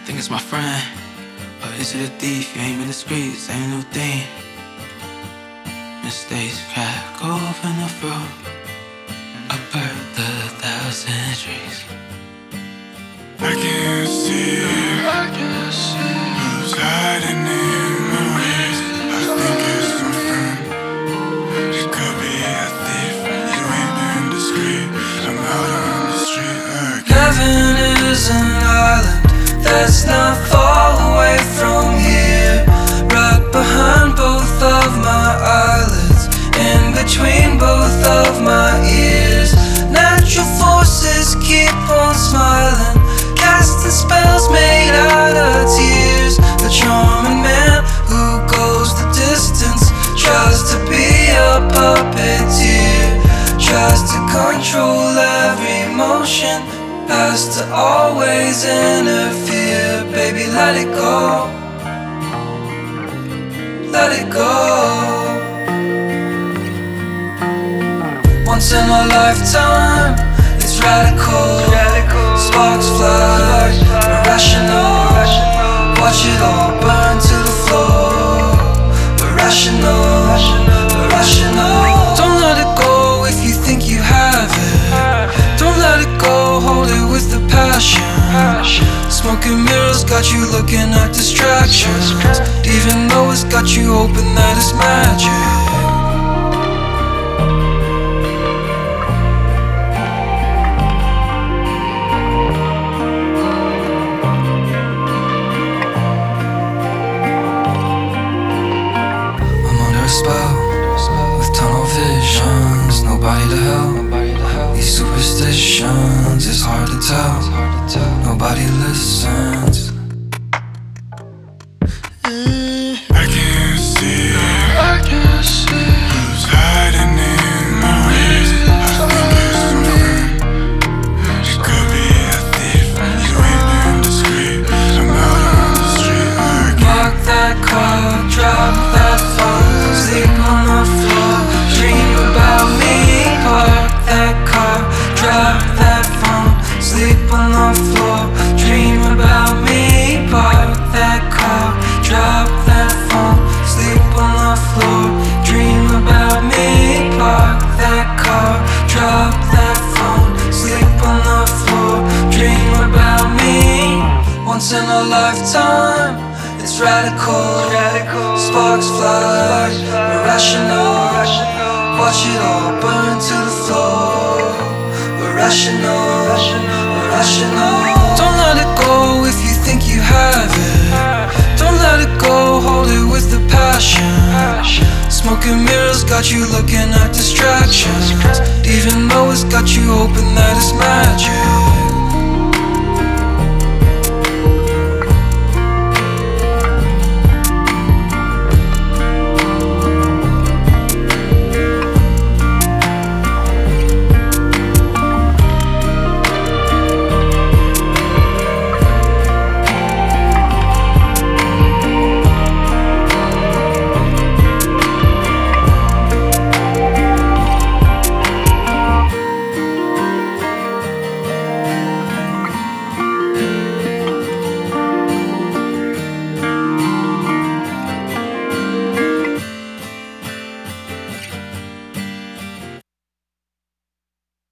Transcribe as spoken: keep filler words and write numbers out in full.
think it's my friend, or is it a thief? You ain't been discreet, same new thing. Mistakes crack open the fruit, a birth of a thousand trees. I can't see, I can see who's hiding in the weeds. I think it's my friend. It could be a thief. You ain't been discreet. I'm out on the street like Heaven is an island that's not far away from here, right behind both of my eyelids, in between both of my ears. Natural forces keep on smiling, casting spells made out of tears. The charming man who goes the distance tries to be a puppeteer, tries to control every motion, has to always interfere. Baby, let it go, let it go. Once in a lifetime, it's radical. Sparks fly, irrational. Watch it all burn to the floor. Irrational, irrational. Don't let it go if you think you have it. Don't let it go, hold it with the passion. Smoking mirrors got you looking at distractions, even though it's got you hoping that it's magic. Spell with tunnel visions, nobody to help. These superstitions, it's hard to tell. Nobody listens. I can't see, I can see who's hiding in the weeds. I think it's my friend. It could be a thief. You ain't been discreet. I'm out on the street like Park that car, drop that phone, sleep on the floor, dream about me. Park that car, drop that phone, sleep on the floor, dream about me. Park that car, drop that phone, sleep on the floor, dream about me. Park that car, drop that phone, sleep on the floor, dream about me. Once in a lifetime, it's radical. Sparks fly, irrational. Watch it all burn to the floor. Irrational, irrational. Don't let it go if you think you have it. Don't let it go, hold it with the passion. Smoking mirrors got you looking at distractions, even though it's got you hoping that it's magic.